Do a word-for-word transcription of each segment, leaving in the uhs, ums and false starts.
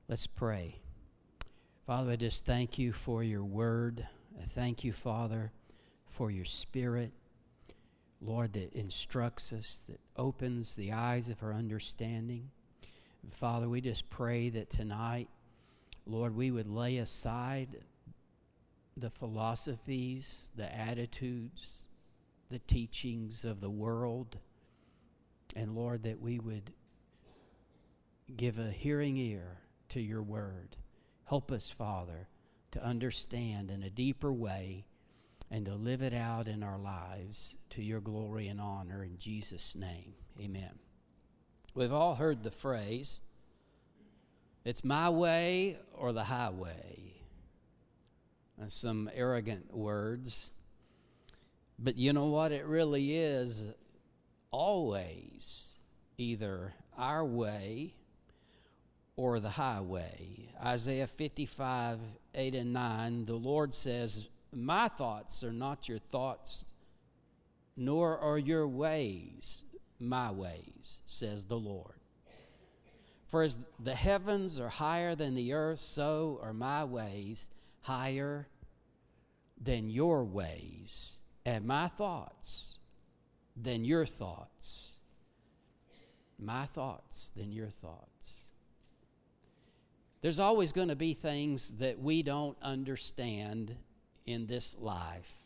Let's pray. Father, I just thank you for your word. I thank you, Father, for your Spirit, Lord, that instructs us, that opens the eyes of our understanding. And Father, we just pray that tonight, Lord, we would lay aside the philosophies, the attitudes, the teachings of the world, and Lord, that we would give a hearing ear to your word. Help us, Father, to understand in a deeper way and to live it out in our lives to your glory and honor. In Jesus' name, amen. We've all heard the phrase, it's my way or the highway. That's some arrogant words. But you know what? It really is always either our way or the highway. Isaiah fifty-five, eight and nine, the Lord says, my thoughts are not your thoughts, nor are your ways my ways, says the Lord. For as the heavens are higher than the earth, so are my ways higher than your ways, and my thoughts than your thoughts. My thoughts than your thoughts. There's always going to be things that we don't understand in this life.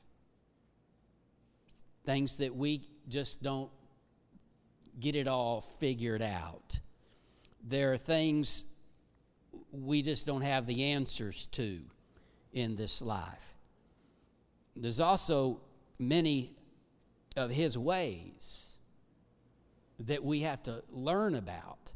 Things that we just don't get it all figured out. There are things we just don't have the answers to in this life. There's also many of his ways that we have to learn about.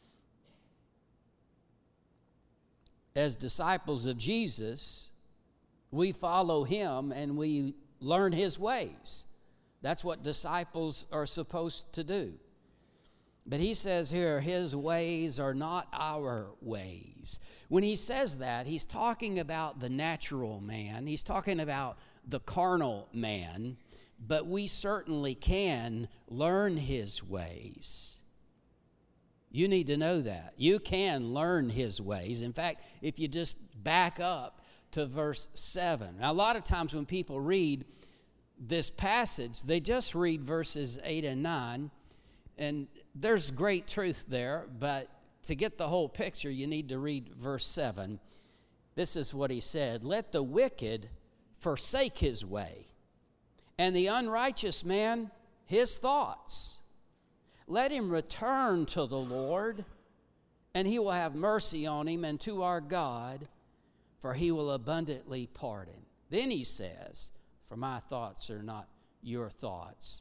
As disciples of Jesus, we follow him and we learn his ways. That's what disciples are supposed to do. But he says here, his ways are not our ways. When he says that, he's talking about the natural man. He's talking about the carnal man. But we certainly can learn his ways. You need to know that. You can learn his ways. In fact, if you just back up to verse seven. Now, a lot of times when people read this passage, they just read verses eight and nine, and there's great truth there, but to get the whole picture, you need to read verse seven. This is what he said, let the wicked forsake his way, and the unrighteous man his thoughts. Let him return to the Lord, and he will have mercy on him, and to our God, for he will abundantly pardon. Then he says, for my thoughts are not your thoughts.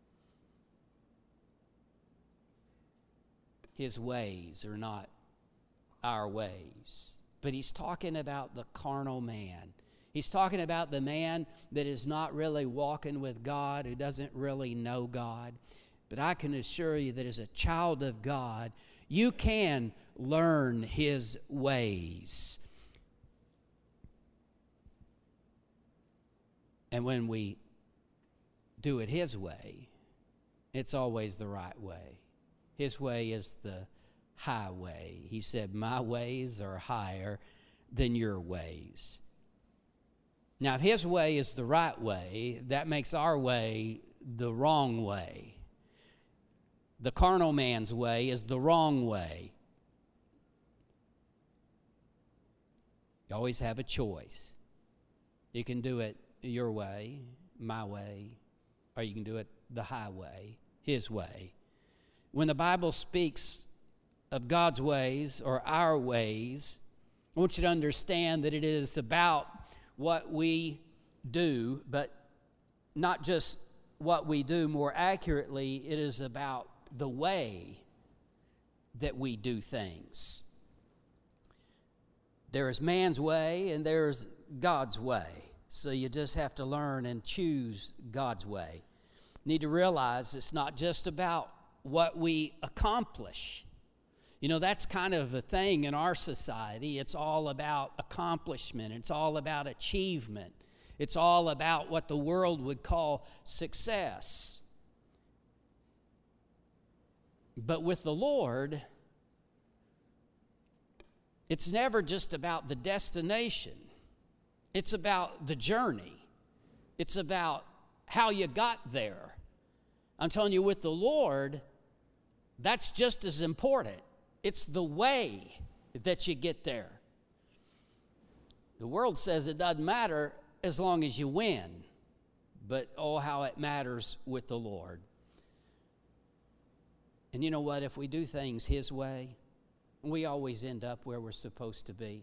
His ways are not our ways. But he's talking about the carnal man. He's talking about the man that is not really walking with God, who doesn't really know God. But I can assure you that as a child of God, you can learn his ways. And when we do it his way, it's always the right way. His way is the highway. He said, my ways are higher than your ways. Now, if his way is the right way, that makes our way the wrong way. The carnal man's way is the wrong way. You always have a choice. You can do it your way, my way, or you can do it the highway, his way. When the Bible speaks of God's ways or our ways, I want you to understand that it is about what we do, but not just what we do. More accurately, it is about the way that we do things. There is man's way and there's God's way. So you just have to learn and choose God's way. You need to realize it's not just about what we accomplish. You know, that's kind of the thing in our society. It's all about accomplishment. It's all about achievement. It's all about what the world would call success. But with the Lord, It's never just about the destination. It's about the journey. It's about how you got there. I'm telling you, with the Lord, that's just as important. It's the way that you get there. The world says it doesn't matter as long as you win, but oh, how it matters with the Lord. And you know what? If we do things His way, we always end up where we're supposed to be.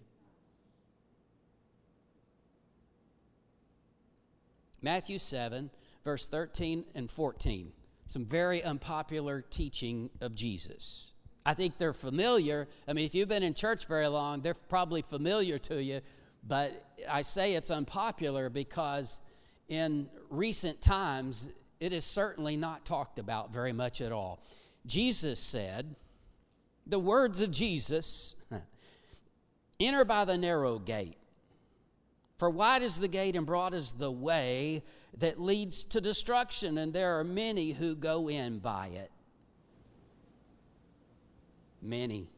Matthew seven, verse thirteen and fourteen. Some very unpopular teaching of Jesus. I think they're familiar. I mean, if you've been in church very long, they're probably familiar to you. But I say it's unpopular because in recent times, it is certainly not talked about very much at all. Jesus said, the words of Jesus, enter by the narrow gate. For wide is the gate and broad is the way that leads to destruction, and there are many who go in by it. Many.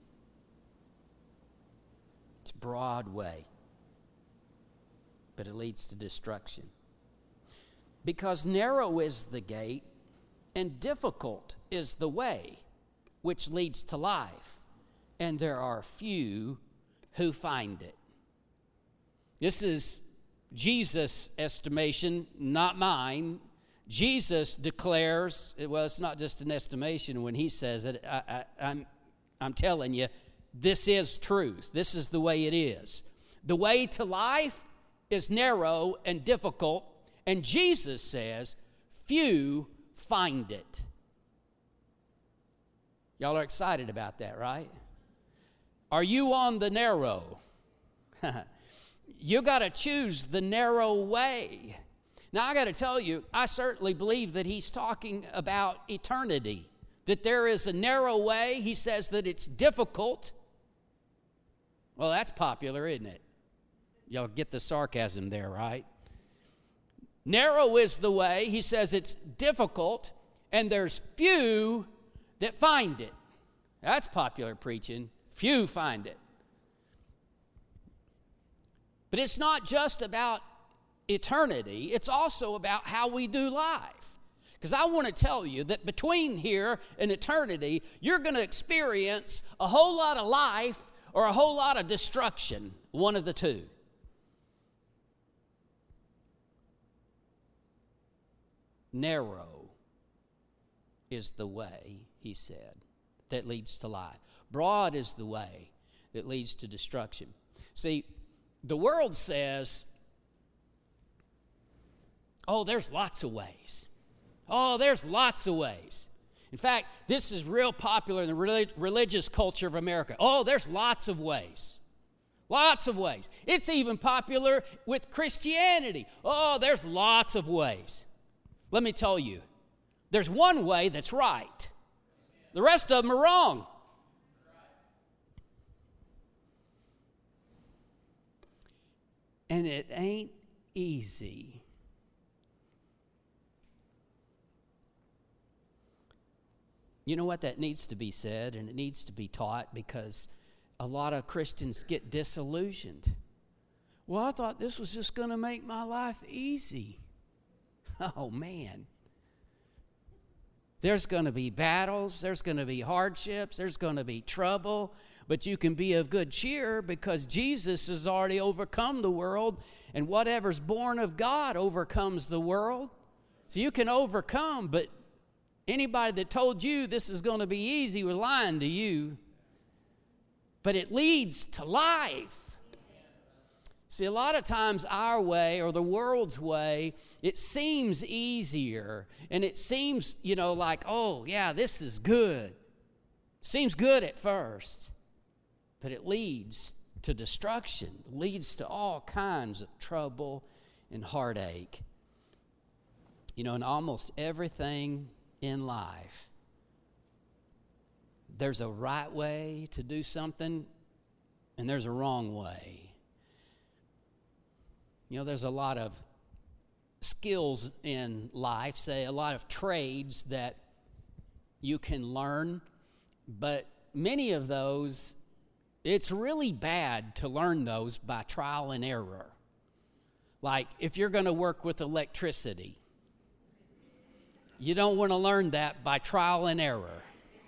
It's broad way, but it leads to destruction. Because narrow is the gate and difficult is the way which leads to life, and there are few who find it. This is Jesus' estimation, not mine. Jesus declares, well, it's not just an estimation when he says it. I, I, I'm, I'm telling you, this is truth. This is the way it is. The way to life is narrow and difficult, and Jesus says, few find it. Y'all are excited about that, right? Are you on the narrow? You got to choose the narrow way. Now, I got to tell you, I certainly believe that he's talking about eternity, that there is a narrow way. He says that it's difficult. Well, that's popular, isn't it? Y'all get the sarcasm there, right? Narrow is the way. He says it's difficult, and there's few that find it. That's popular preaching. Few find it. But it's not just about eternity. It's also about how we do life. Because I want to tell you that between here and eternity, you're going to experience a whole lot of life or a whole lot of destruction, one of the two. Narrow is the way, he said, that leads to life. Broad is the way that leads to destruction. See, the world says, oh, there's lots of ways. Oh, there's lots of ways. In fact, this is real popular in the relig- religious culture of America. Oh, there's lots of ways. Lots of ways. It's even popular with Christianity. Oh, there's lots of ways. Let me tell you, there's one way that's right. The rest of them are wrong. And it ain't easy. You know what? That needs to be said, and it needs to be taught, because a lot of Christians get disillusioned. Well, I thought this was just going to make my life easy. Oh, man. There's going to be battles. There's going to be hardships. There's going to be trouble. But you can be of good cheer because Jesus has already overcome the world, and whatever's born of God overcomes the world. So you can overcome, but anybody that told you this is going to be easy was lying to you. But it leads to life. See, a lot of times our way or the world's way, it seems easier, and it seems, you know, like, oh, yeah, this is good. Seems good at first. But it leads to destruction, leads to all kinds of trouble and heartache. You know, in almost everything in life, there's a right way to do something, and there's a wrong way. You know, there's a lot of skills in life, say a lot of trades that you can learn, but many of those it's really bad to learn those by trial and error. Like if you're going to work with electricity, you don't want to learn that by trial and error.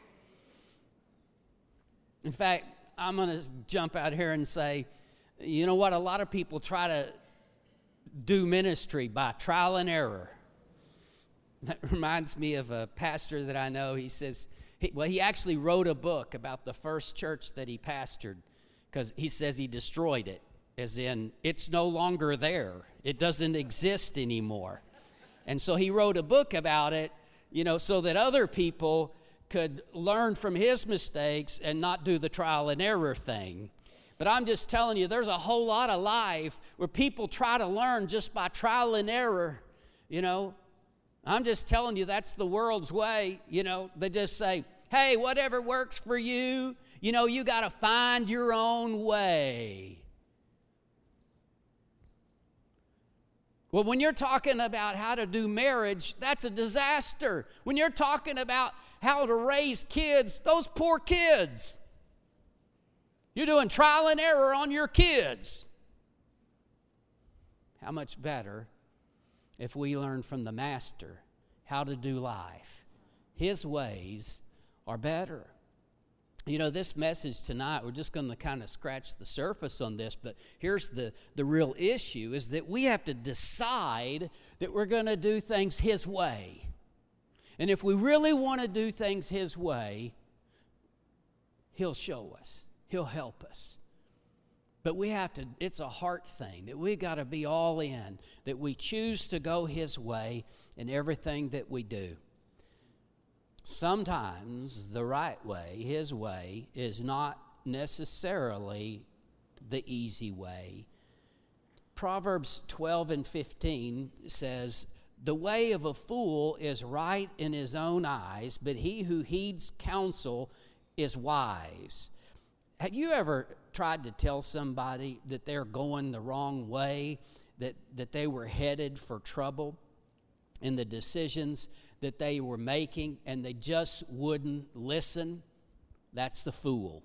In fact, I'm going to jump out here and say, you know what? A lot of people try to do ministry by trial and error. That reminds me of a pastor that I know. He says, he, well, he actually wrote a book about the first church that he pastored, because he says he destroyed it, as in it's no longer there. It doesn't exist anymore. And so he wrote a book about it, you know, so that other people could learn from his mistakes and not do the trial and error thing. But I'm just telling you, there's a whole lot of life where people try to learn just by trial and error, you know. I'm just telling you, that's the world's way, you know. They just say, hey, whatever works for you, you know, you got to find your own way. Well, when you're talking about how to do marriage, that's a disaster. When you're talking about how to raise kids, those poor kids. You're doing trial and error on your kids. How much better if we learn from the Master how to do life? His ways are better. You know, this message tonight, we're just going to kind of scratch the surface on this, but here's the, the real issue, is that we have to decide that we're going to do things His way. And if we really want to do things His way, He'll show us. He'll help us. But we have to, it's a heart thing, that we got to be all in, that we choose to go His way in everything that we do. Sometimes the right way, His way, is not necessarily the easy way. Proverbs twelve and fifteen says, the way of a fool is right in his own eyes, but he who heeds counsel is wise. Have you ever tried to tell somebody that they're going the wrong way, that, that they were headed for trouble in the decisions that they were making, and they just wouldn't listen? That's the fool.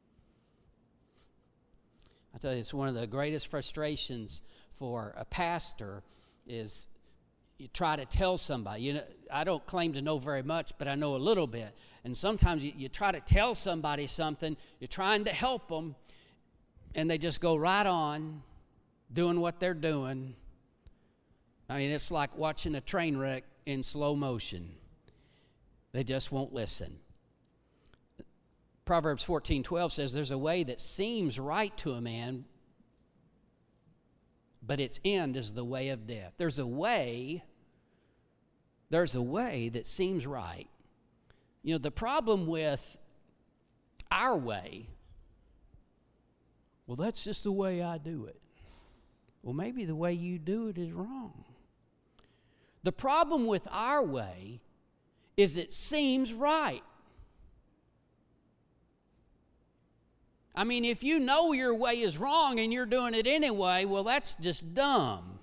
I tell you, it's one of the greatest frustrations for a pastor is you try to tell somebody. You know, I don't claim to know very much, but I know a little bit. And sometimes you, you try to tell somebody something, you're trying to help them, and they just go right on doing what they're doing. I mean, it's like watching a train wreck in slow motion. They just won't listen. Proverbs fourteen twelve says, there's a way that seems right to a man, but its end is the way of death. There's a way, there's a way that seems right. You know, the problem with our way, well, that's just the way I do it. Well, maybe the way you do it is wrong. The problem with our way is it seems right. I mean, if you know your way is wrong and you're doing it anyway, well, that's just dumb.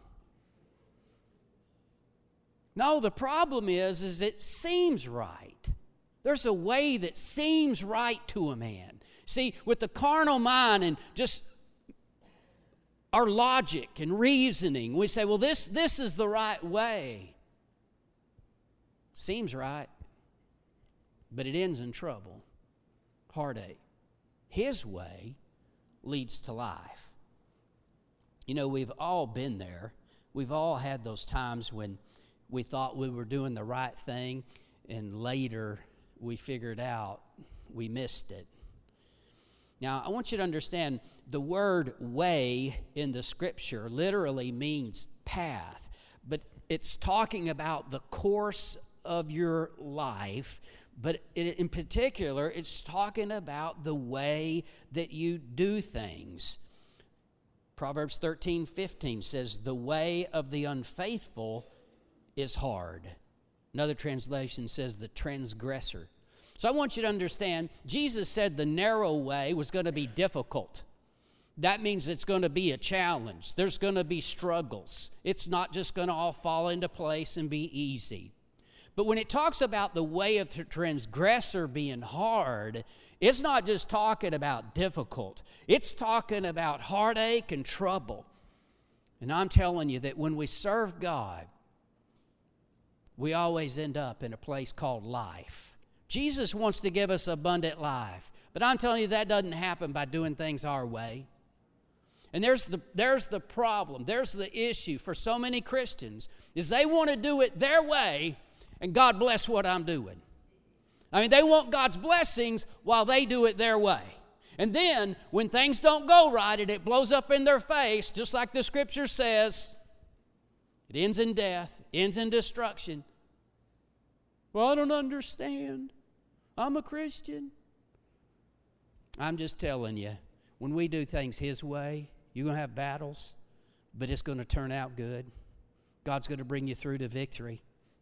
No, the problem is, is it seems right. There's a way that seems right to a man. See, with the carnal mind and just our logic and reasoning, we say, well, this, this is the right way. Seems right, but it ends in trouble, heartache. His way leads to life. You know, we've all been there. We've all had those times when we thought we were doing the right thing, and later we figured out we missed it. Now, I want you to understand the word way in the scripture literally means path, but it's talking about the course of your life, but it, in particular, it's talking about the way that you do things. Proverbs thirteen fifteen says, the way of the unfaithful is hard. Another translation says the transgressor. So I want you to understand, Jesus said the narrow way was going to be difficult. That means it's going to be a challenge. There's going to be struggles. It's not just going to all fall into place and be easy. But when it talks about the way of the transgressor being hard, It's not just talking about difficult. It's talking about heartache and trouble. And I'm telling you that when we serve God, we always end up in a place called life. Jesus wants to give us abundant life. But I'm telling you that doesn't happen by doing things our way. And there's the, there's the problem. There's the issue for so many Christians is they want to do it their way, and God bless what I'm doing. I mean, they want God's blessings while they do it their way. And then when things don't go right and it blows up in their face, just like the Scripture says, it ends in death, ends in destruction. Well, I don't understand. I'm a Christian. I'm just telling you, when we do things His way, you're going to have battles, but it's going to turn out good. God's going to bring you through to victory.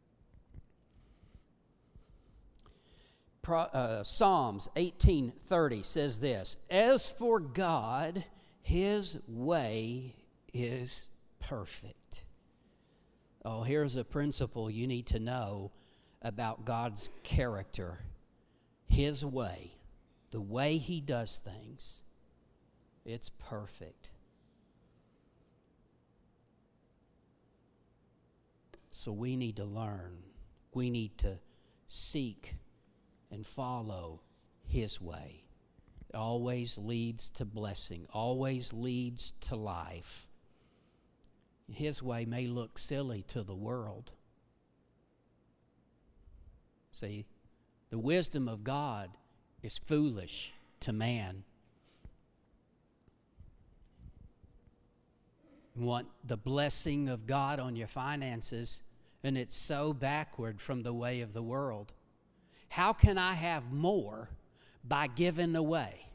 Pro, uh, Psalms eighteen thirty says this, "As for God, His way is perfect." Oh, here's a principle you need to know about God's character. His way, the way He does things, it's perfect. So we need to learn. We need to seek and follow His way. It always leads to blessing, always leads to life. His way may look silly to the world. See, the wisdom of God is foolish to man. You want the blessing of God on your finances, and it's so backward from the way of the world. How can I have more by giving away?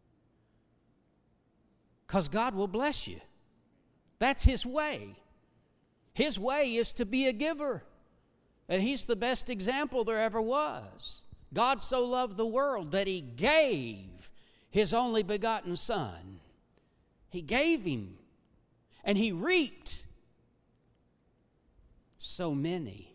Because God will bless you. That's His way. His way is to be a giver. And He's the best example there ever was. God so loved the world that He gave His only begotten Son. He gave Him. And He reaped so many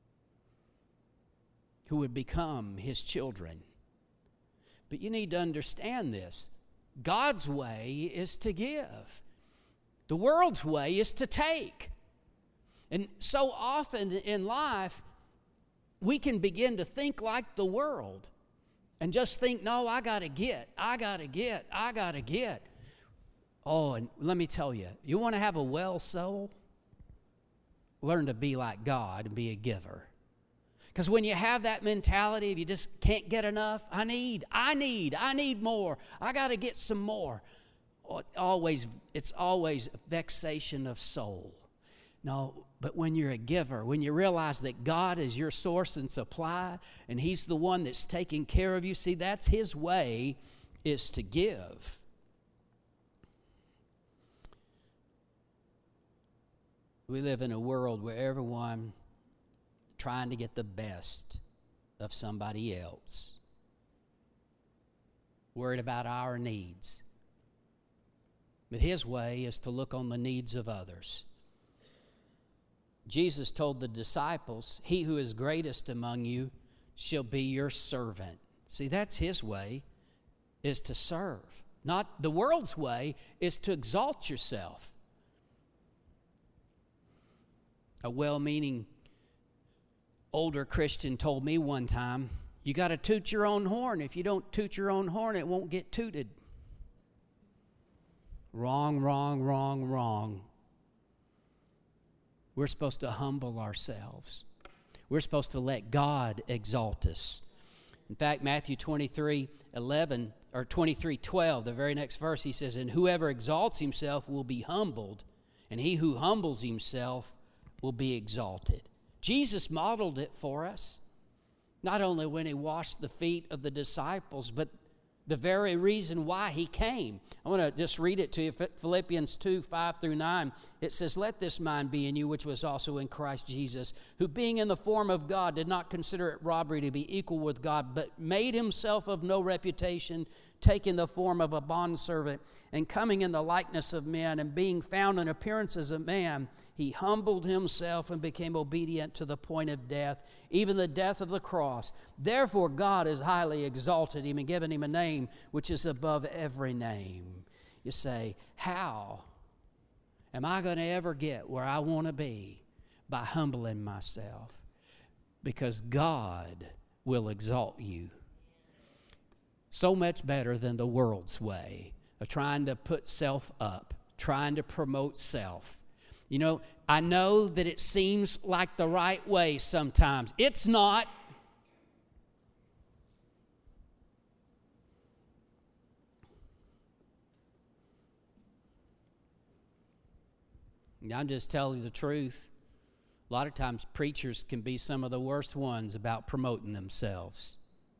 who would become His children. But you need to understand this. God's way is to give. The world's way is to take. And so often in life, we can begin to think like the world and just think, no, I got to get, I got to get, I got to get. Oh, and let me tell you, you want to have a well soul? Learn to be like God and be a giver. Because when you have that mentality, if you just can't get enough, I need, I need, I need more. I got to get some more. Always, it's always a vexation of soul. No, but when you're a giver, when you realize that God is your source and supply, and He's the one that's taking care of you, see, that's His way, is to give. We live in a world where everyone trying to get the best of somebody else, worried about our needs. But His way is to look on the needs of others. Jesus told the disciples, "He who is greatest among you shall be your servant." See, that's His way, is to serve. Not the world's way is to exalt yourself. A well-meaning older Christian told me one time, you got to toot your own horn. If you don't toot your own horn, it won't get tooted. Wrong, wrong, wrong, wrong. We're supposed to humble ourselves. We're supposed to let God exalt us. In fact, Matthew twenty-three eleven or twenty-three twelve, the very next verse, He says, "And whoever exalts himself will be humbled, and he who humbles himself will be exalted." Jesus modeled it for us, not only when He washed the feet of the disciples, but the very reason why He came. I want to just read it to you, Philippians two, five through nine. It says, "Let this mind be in you, which was also in Christ Jesus, who being in the form of God did not consider it robbery to be equal with God, but made Himself of no reputation, taking the form of a bondservant and coming in the likeness of men and being found in appearance as a man, he humbled himself and became obedient to the point of death, even the death of the cross. Therefore God has highly exalted him and given him a name which is above every name. You say, how am I going to ever get where I want to be? By humbling myself. Because God will exalt you. So much better than the world's way of trying to put self up, trying to promote self. You know, I know that it seems like the right way sometimes. It's not. I'm just telling you the truth. A lot of times preachers can be some of the worst ones about promoting themselves.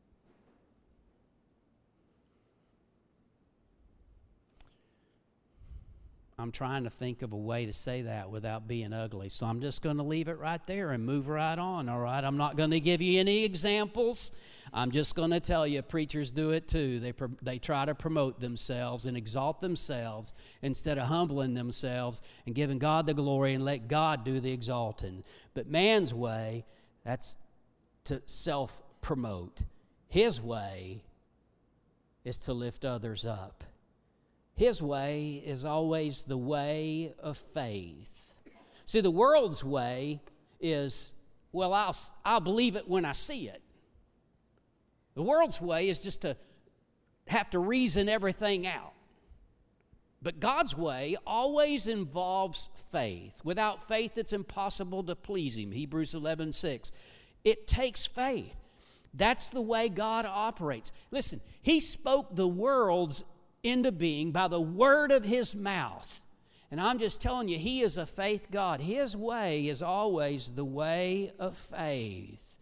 I'm trying to think of a way to say that without being ugly. So I'm just going to leave it right there and move right on, all right? I'm not going to give you any examples. I'm just going to tell you preachers do it too. They, they try to promote themselves and exalt themselves instead of humbling themselves and giving God the glory and let God do the exalting. But man's way, that's to self-promote. His way is to lift others up. His way is always the way of faith. See, the world's way is, well, I'll, I'll believe it when I see it. The world's way is just to have to reason everything out. But God's way always involves faith. Without faith, it's impossible to please Him. Hebrews eleven six. It takes faith. That's the way God operates. Listen, He spoke the world's into being by the word of His mouth. And I'm just telling you, He is a faith God. His way is always the way of faith.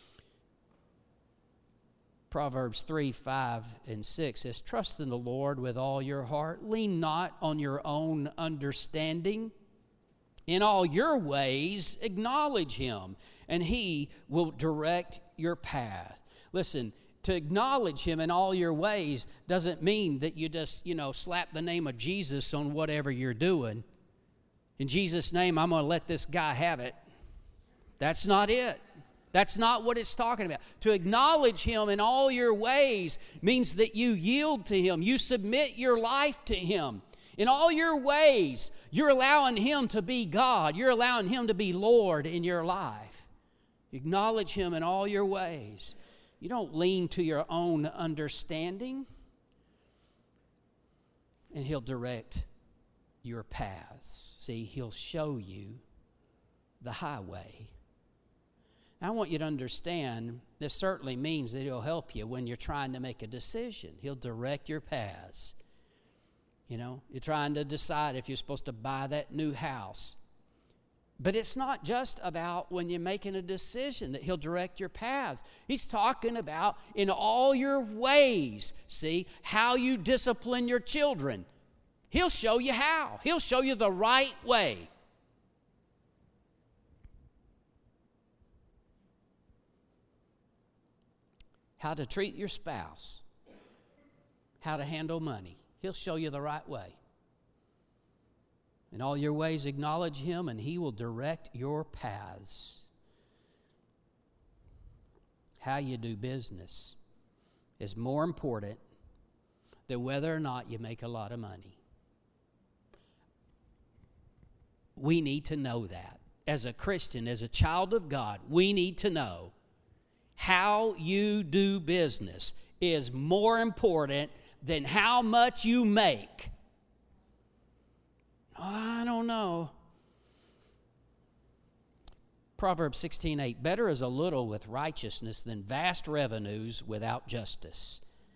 Proverbs three, five, and six says, trust in the Lord with all your heart. Lean not on your own understanding. In all your ways, acknowledge Him, and He will direct your path. Listen, to acknowledge Him in all your ways doesn't mean that you just, you know, slap the name of Jesus on whatever you're doing. In Jesus' name, I'm going to let this guy have it. That's not it. That's not what it's talking about. To acknowledge Him in all your ways means that you yield to Him. You submit your life to Him. In all your ways, you're allowing Him to be God. You're allowing Him to be Lord in your life. Acknowledge Him in all your ways. You don't lean to your own understanding, and He'll direct your paths. See, He'll show you the highway. Now, I want you to understand this certainly means that He'll help you when you're trying to make a decision. He'll direct your paths. You know, you're trying to decide if you're supposed to buy that new house. But it's not just about when you're making a decision that He'll direct your paths. He's talking about in all your ways. See, how you discipline your children. He'll show you how. He'll show you the right way. How to treat your spouse. How to handle money. He'll show you the right way. In all your ways, acknowledge Him, and He will direct your paths. How you do business is more important than whether or not you make a lot of money. We need to know that. As a Christian, as a child of God, we need to know how you do business is more important than how much you make. I don't know. Proverbs sixteen eight, better is a little with righteousness than vast revenues without justice.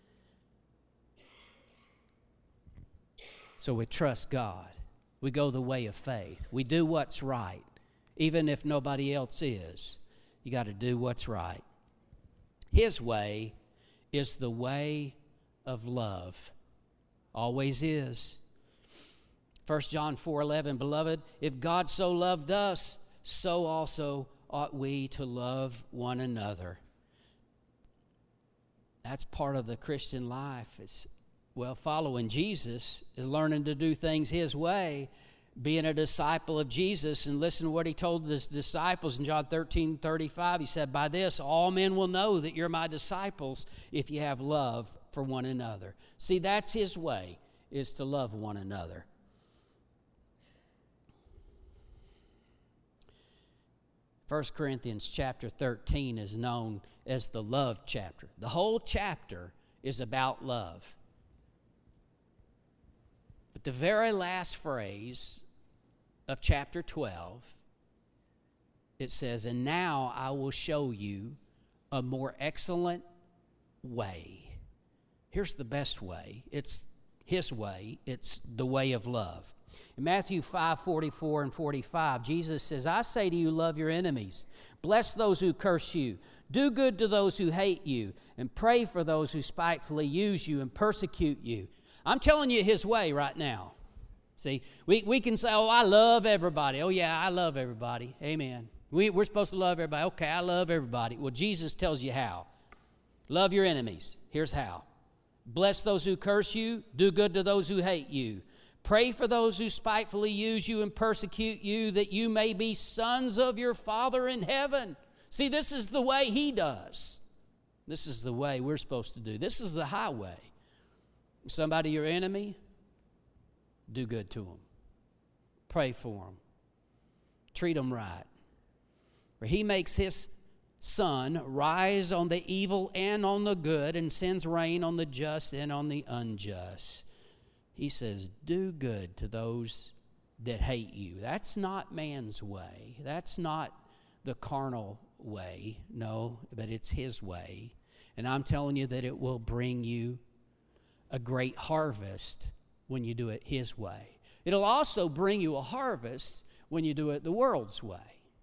So we trust God. We go the way of faith. We do what's right, even if nobody else is. You got to do what's right. His way is the way of love. Always is. First John four eleven, beloved, if God so loved us, so also ought we to love one another. That's part of the Christian life. It's Well, following Jesus is learning to do things His way, being a disciple of Jesus. And listen to what He told His disciples in John thirteen thirty-five. He said, "By this all men will know that you're my disciples if you have love for one another." See, that's His way, is to love one another. First Corinthians chapter thirteen is known as the love chapter. The whole chapter is about love. But the very last phrase of chapter twelve, it says, "And now I will show you a more excellent way." Here's the best way. It's His way. It's the way of love. In Matthew five forty-four and forty-five, Jesus says, "I say to you, love your enemies. Bless those who curse you. Do good to those who hate you. And pray for those who spitefully use you and persecute you." I'm telling you His way right now. See, we, we can say, "Oh, I love everybody." Oh, yeah, I love everybody. Amen. We, we're supposed to love everybody. Okay, I love everybody. Well, Jesus tells you how. Love your enemies. Here's how. Bless those who curse you. Do good to those who hate you. Pray for those who spitefully use you and persecute you, that you may be sons of your Father in heaven. See, this is the way He does. This is the way we're supposed to do. This is the highway. Somebody your enemy, do good to them. Pray for them. Treat them right. For He makes His sun rise on the evil and on the good, and sends rain on the just and on the unjust. He says, do good to those that hate you. That's not man's way. That's not the carnal way. No, but it's His way. And I'm telling you that it will bring you a great harvest when you do it His way. It'll also bring you a harvest when you do it the world's way.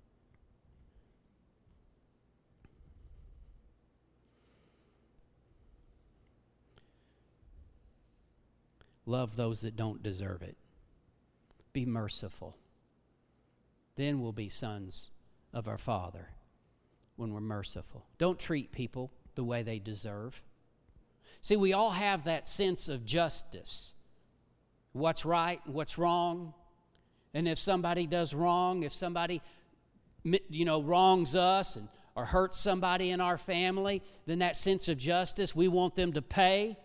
Love those that don't deserve it. Be merciful. Then we'll be sons of our Father when we're merciful. Don't treat people the way they deserve. See, we all have that sense of justice. What's right, what's wrong. And if somebody does wrong, if somebody, you know, wrongs us and or hurts somebody in our family, then that sense of justice, we want them to pay.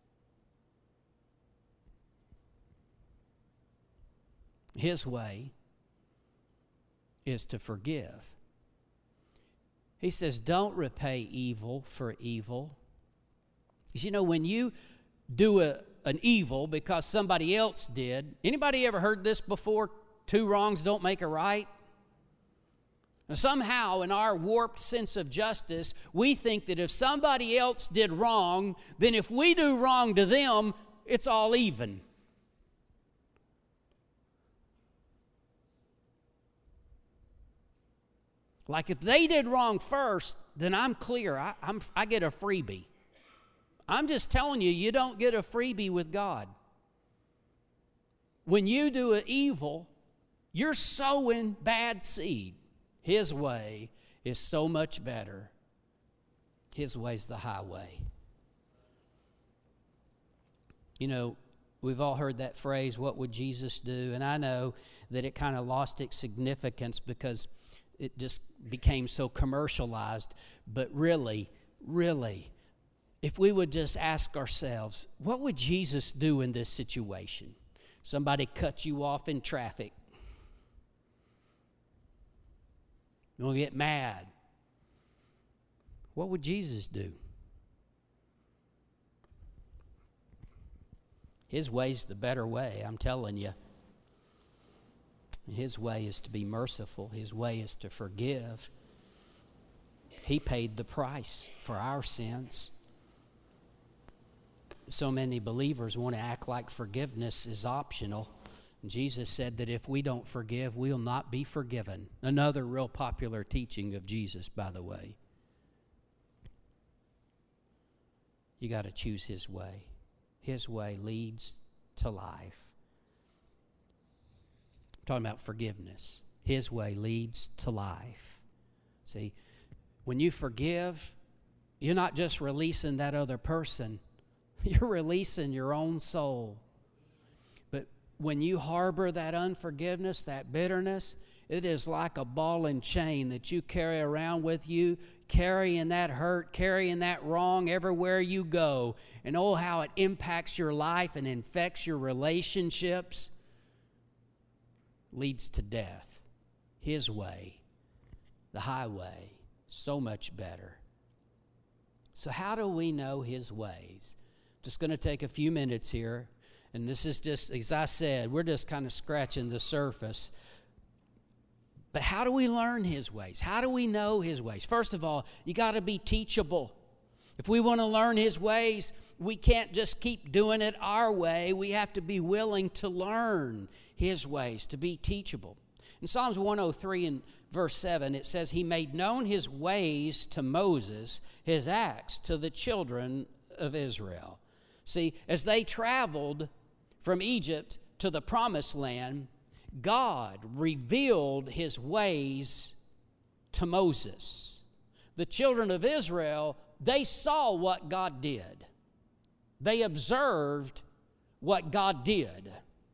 His way is to forgive. He says, don't repay evil for evil. You know, when you do a, an evil because somebody else did, anybody ever heard this before? Two wrongs don't make a right? Now, somehow in our warped sense of justice, we think that if somebody else did wrong, then if we do wrong to them, it's all even. Like if they did wrong first, then I'm clear. I, I'm, I get a freebie. I'm just telling you, you don't get a freebie with God. When you do an evil, you're sowing bad seed. His way is so much better. His way's the highway. You know, we've all heard that phrase, what would Jesus do? And I know that it kind of lost its significance because it just became so commercialized. But really, really, if we would just ask ourselves, what would Jesus do in this situation? Somebody cut you off in traffic. You'll get mad. What would Jesus do? His way's the better way, I'm telling you. His way is to be merciful. His way is to forgive. He paid the price for our sins. So many believers want to act like forgiveness is optional. Jesus said that if we don't forgive, we'll not be forgiven. Another real popular teaching of Jesus, by the way. You got to choose His way. His way leads to life. I'm talking about forgiveness. His way leads to life. See, when you forgive, you're not just releasing that other person You're releasing your own soul. But when you harbor that unforgiveness, that bitterness, it is like a ball and chain that you carry around with you, carrying that hurt, carrying that wrong everywhere you go. And oh, how it impacts your life and infects your relationships. Leads to death. His way, the highway, so much better. So how do we know His ways? Just going to take a few minutes here. And this is just, as I said, we're just kind of scratching the surface. But how do we learn His ways? How do we know His ways? First of all, you got to be teachable. If we want to learn His ways, we can't just keep doing it our way. We have to be willing to learn His ways, to be teachable. In Psalms one oh three and verse seven, it says, He made known His ways to Moses, His acts to the children of Israel. See, as they traveled from Egypt to the promised land, God revealed His ways to Moses. The children of Israel, they saw what God did. They observed what God did.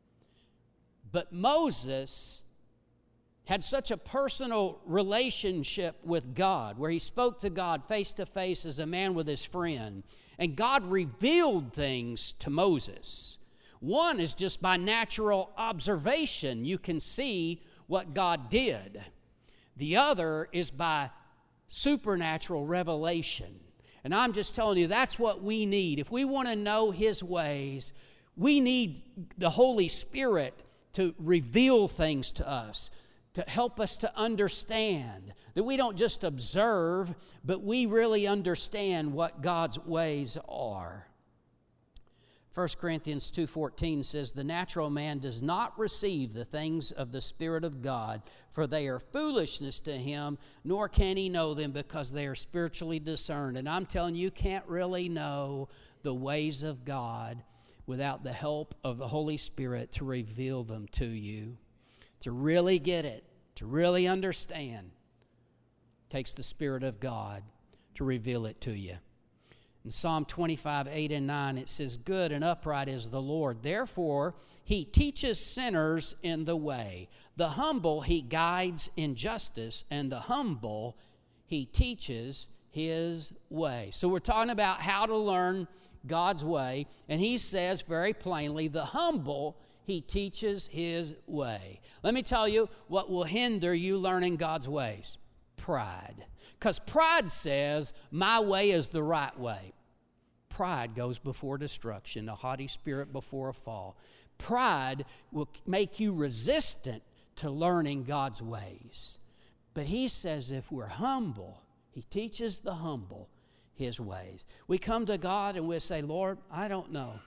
But Moses had such a personal relationship with God, where he spoke to God face to face as a man with his friend. And God revealed things to Moses. One is just by natural observation, you can see what God did. The other is by supernatural revelation. And I'm just telling you, that's what we need. If we want to know His ways, we need the Holy Spirit to reveal things to us, to help us to understand, that we don't just observe, but we really understand what God's ways are. First Corinthians two fourteen says, The natural man does not receive the things of the Spirit of God, for they are foolishness to him, nor can he know them because they are spiritually discerned. And I'm telling you, you can't really know the ways of God without the help of the Holy Spirit to reveal them to you. To really get it, to really understand, takes the Spirit of God to reveal it to you. In Psalm twenty-five, eight and nine, it says, Good and upright is the Lord. Therefore, He teaches sinners in the way. The humble He guides in justice, and the humble He teaches His way. So we're talking about how to learn God's way. And He says very plainly, the humble He teaches His way. Let me tell you what will hinder you learning God's ways. Pride. Because pride says, my way is the right way. Pride goes before destruction, a haughty spirit before a fall. Pride will make you resistant to learning God's ways. But He says if we're humble, He teaches the humble His ways. We come to God and we say, Lord, I don't know.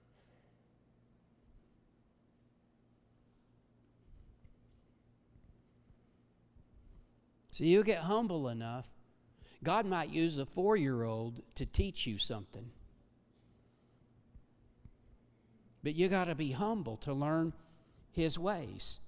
So you get humble enough, God might use a four-year-old to teach you something. But you got to be humble to learn His ways.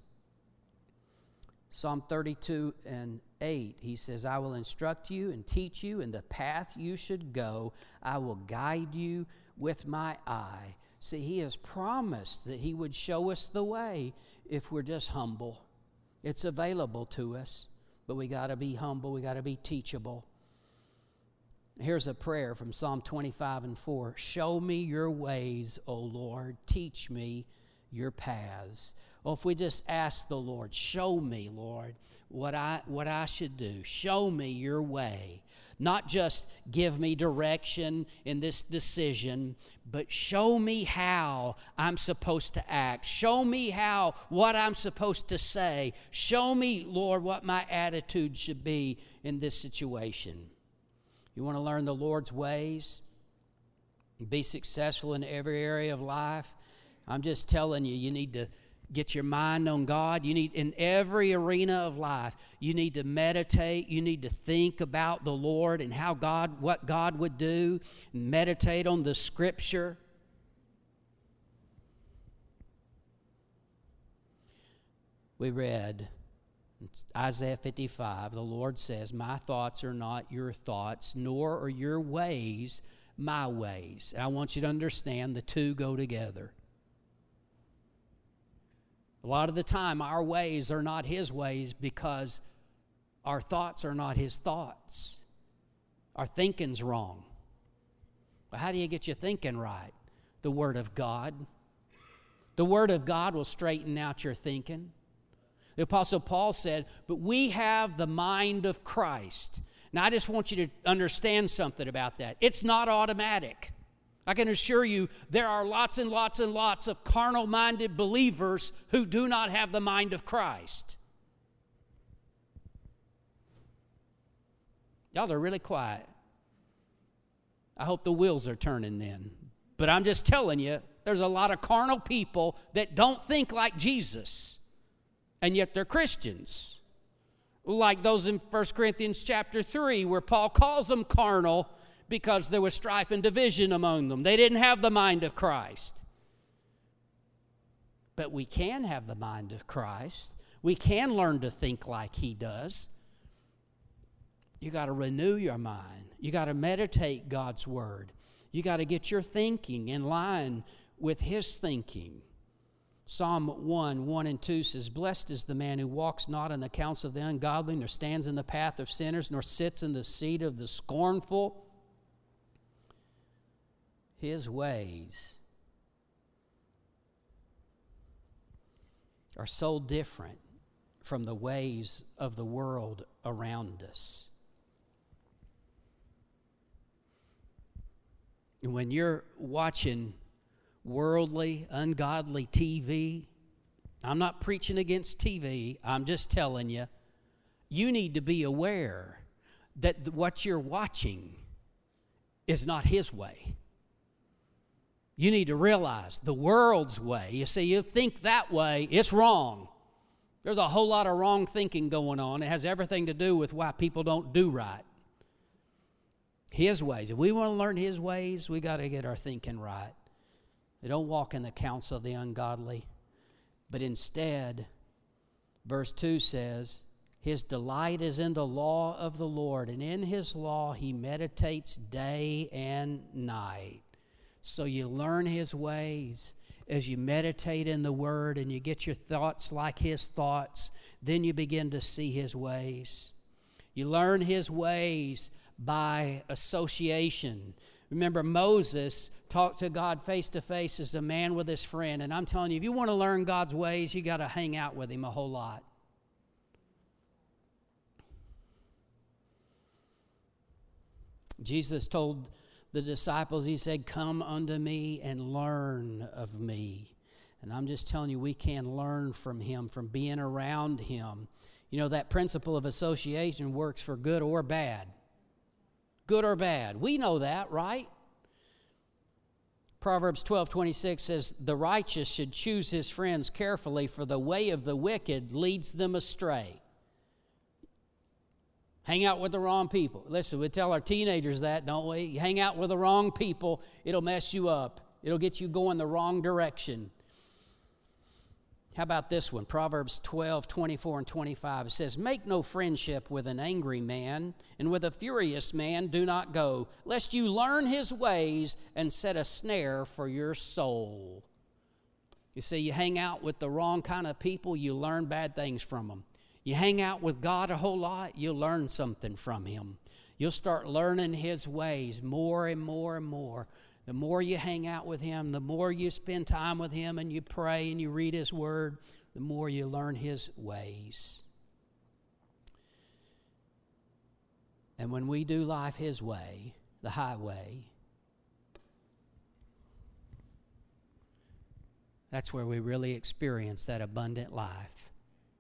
Psalm thirty-two and eight, He says, I will instruct you and teach you in the path you should go. I will guide you with my eye. See, He has promised that He would show us the way if we're just humble. It's available to us, but we got to be humble. We got to be teachable. Here's a prayer from Psalm twenty-five and four. Show me your ways, O Lord. Teach me your paths. Well, if we just ask the Lord, show me, Lord, what I what I should do. Show me your way. Not just give me direction in this decision, but show me how I'm supposed to act. Show me how, what I'm supposed to say. Show me, Lord, what my attitude should be in this situation. You want to learn the Lord's ways? Be successful in every area of life? I'm just telling you, you need to get your mind on God. You need, in every arena of life, you need to meditate. You need to think about the Lord and how God, what God would do. Meditate on the Scripture. We read Isaiah fifty-five, the Lord says, my thoughts are not your thoughts, nor are your ways my ways. And I want you to understand the two go together. A lot of the time, our ways are not His ways because our thoughts are not His thoughts. Our thinking's wrong. Well, how do you get your thinking right? The Word of God. The Word of God will straighten out your thinking. The Apostle Paul said, but we have the mind of Christ. Now, I just want you to understand something about that. It's not automatic. I can assure you there are lots and lots and lots of carnal-minded believers who do not have the mind of Christ. Y'all are really quiet. I hope the wheels are turning then. But I'm just telling you, there's a lot of carnal people that don't think like Jesus, and yet they're Christians. Like those in First Corinthians chapter three, where Paul calls them carnal because there was strife and division among them. They didn't have the mind of Christ. But we can have the mind of Christ. We can learn to think like He does. You got to renew your mind. You got to meditate God's Word. You got to get your thinking in line with His thinking. Psalm one, one and two says, blessed is the man who walks not in the counsel of the ungodly, nor stands in the path of sinners, nor sits in the seat of the scornful. His ways are so different from the ways of the world around us. And when you're watching worldly, ungodly T V, I'm not preaching against T V, I'm just telling you, you need to be aware that what you're watching is not His way. You need to realize the world's way. You see, you think that way, it's wrong. There's a whole lot of wrong thinking going on. It has everything to do with why people don't do right. His ways. If we want to learn His ways, we got to get our thinking right. They don't walk in the counsel of the ungodly, but instead, verse two says, his delight is in the law of the Lord, and in His law He meditates day and night. So you learn His ways as you meditate in the Word and you get your thoughts like His thoughts, then you begin to see His ways. You learn His ways by association. Remember, Moses talked to God face to face as a man with his friend. And I'm telling you, if you want to learn God's ways, you got to hang out with Him a whole lot. Jesus told the disciples, He said, come unto me and learn of me. And I'm just telling you, we can learn from Him, from being around Him. You know, that principle of association works for good or bad. Good or bad. We know that, right? Proverbs twelve twenty-six says, the righteous should choose his friends carefully, for the way of the wicked leads them astray. Hang out with the wrong people. Listen, we tell our teenagers that, don't we? You hang out with the wrong people, it'll mess you up. It'll get you going the wrong direction. How about this one? Proverbs twelve, twenty-four and twenty-five. It says, make no friendship with an angry man, and with a furious man do not go, lest you learn his ways and set a snare for your soul. You see, you hang out with the wrong kind of people, you learn bad things from them. You hang out with God a whole lot, you'll learn something from Him. You'll start learning His ways more and more and more. The more you hang out with Him, the more you spend time with Him and you pray and you read His Word, the more you learn His ways. And when we do life His way, the highway, that's where we really experience that abundant life.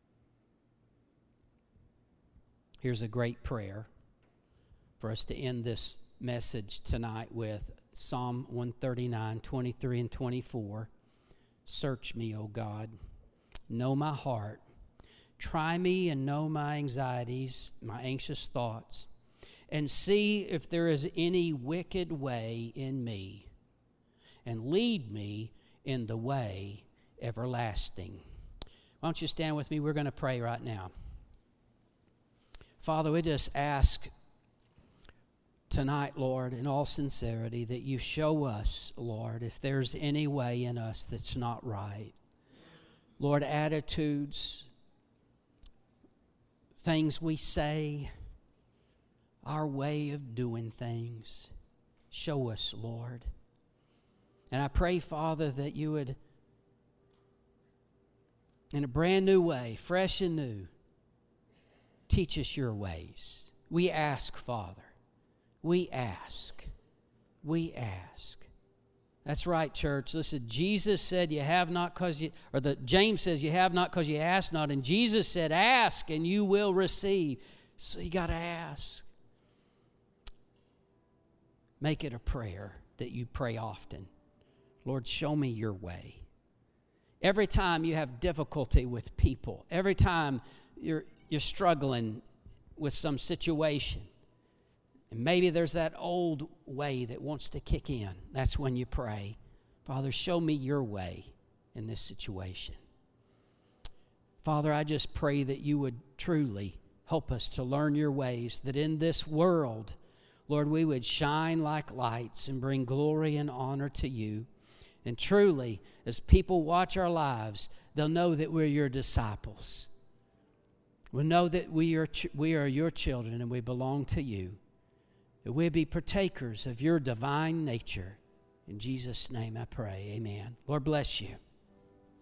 Here's a great prayer for us to end this message tonight with. Psalm one thirty-nine, twenty-three and twenty-four. Search me, O God, know my heart. Try me and know my anxieties, my anxious thoughts, and see if there is any wicked way in me, and lead me in the way everlasting. Why don't you stand with me? We're going to pray right now. Father, we just ask tonight, Lord, in all sincerity, that you show us, Lord, if there's any way in us that's not right. Lord, attitudes, things we say, our way of doing things, show us, Lord. And I pray, Father, that you would, in a brand new way, fresh and new, teach us your ways. We ask, Father. We ask. We ask. That's right, church. Listen, Jesus said you have not because you, or the James says you have not because you ask not. And Jesus said, ask and you will receive. So you got to ask. Make it a prayer that you pray often. Lord, show me your way. Every time you have difficulty with people, every time you're you're struggling with some situation, and maybe there's that old way that wants to kick in, that's when you pray, Father, show me your way in this situation. Father, I just pray that you would truly help us to learn your ways, that in this world, Lord, we would shine like lights and bring glory and honor to you. And truly, as people watch our lives, they'll know that we're your disciples. We'll know that we are, we are your children and we belong to you. That we'll be partakers of your divine nature. In Jesus' name I pray, amen. Lord bless you.